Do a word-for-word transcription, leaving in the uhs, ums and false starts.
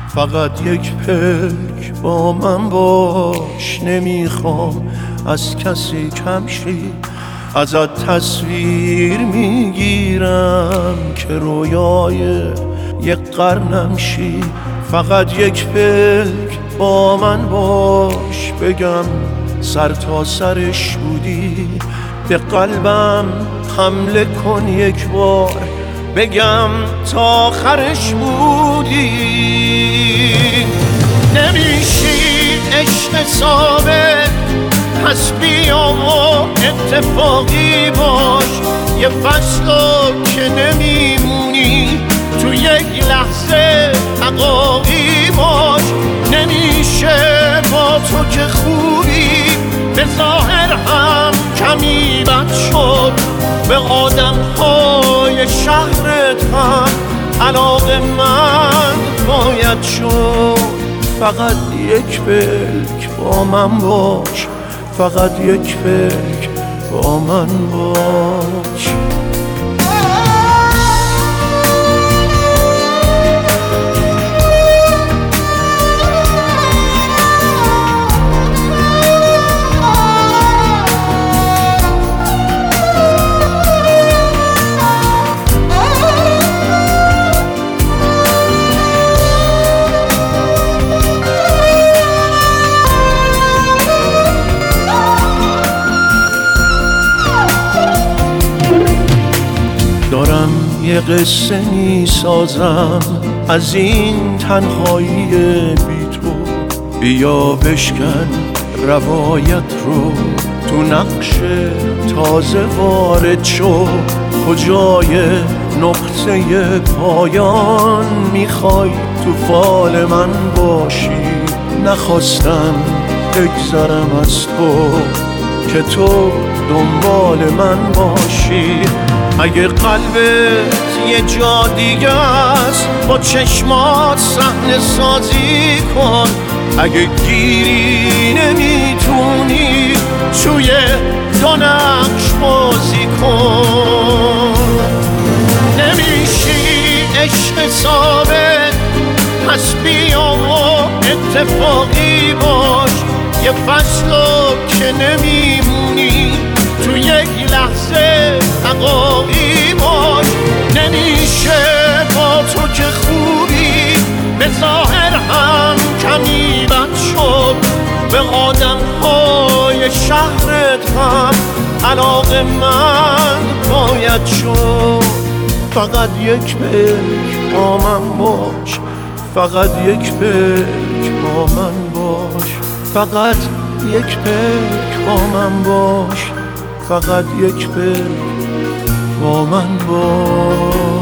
فقط یک پلک با من باش. نمیخوام از کسی کم شی، ازت تصویر میگیرم که رویای یک قرنم شی. فقط یک پلک با من باش، بگم سر تا سرش بودی. به قلبم حمله کن یک بار، بگم تا آخرش بودی. نمیشی عشق ثابت، پس بیا و اتفاقی باش. یه فصلو که نمیمونی، تو یک لحظه حقاقی باش. نمیشه با تو که خوبی، به ظاهر هم کمی بد شد. به آدم های شهرت هم علاقه من باید شد. فقط یک پلک با من باش، فقط یک پلک با من باش. دارم یه قصه می سازم از این تنهایی بی تو. بیا بشکن روایت رو، تو نقش تازه وارد شو. کجای نقطه پایان میخوای تو فال من باشی؟ نخواستم بگذرم از تو که تو دنبال من باشی. اگه قلبت یه جا دیگه است، با چشمات صحنه سازی کن. اگه گیری نمیتونی، توی دو نقش بازی کن. نمیشی عشق ثابت، پس بیا و اتفاقی باش. یه فصلو که نمیمونی، تو یک لحظه حقاقی باش. نمیشه با تو که خوبی، به ظاهر هم کمی بد شد. به آدم های شهرت هم علاقه من باید شد. فقط یک پلک با من باش، فقط یک پلک با من باش. فقط یک پلک با من باش، فقط یک پلک با من باش.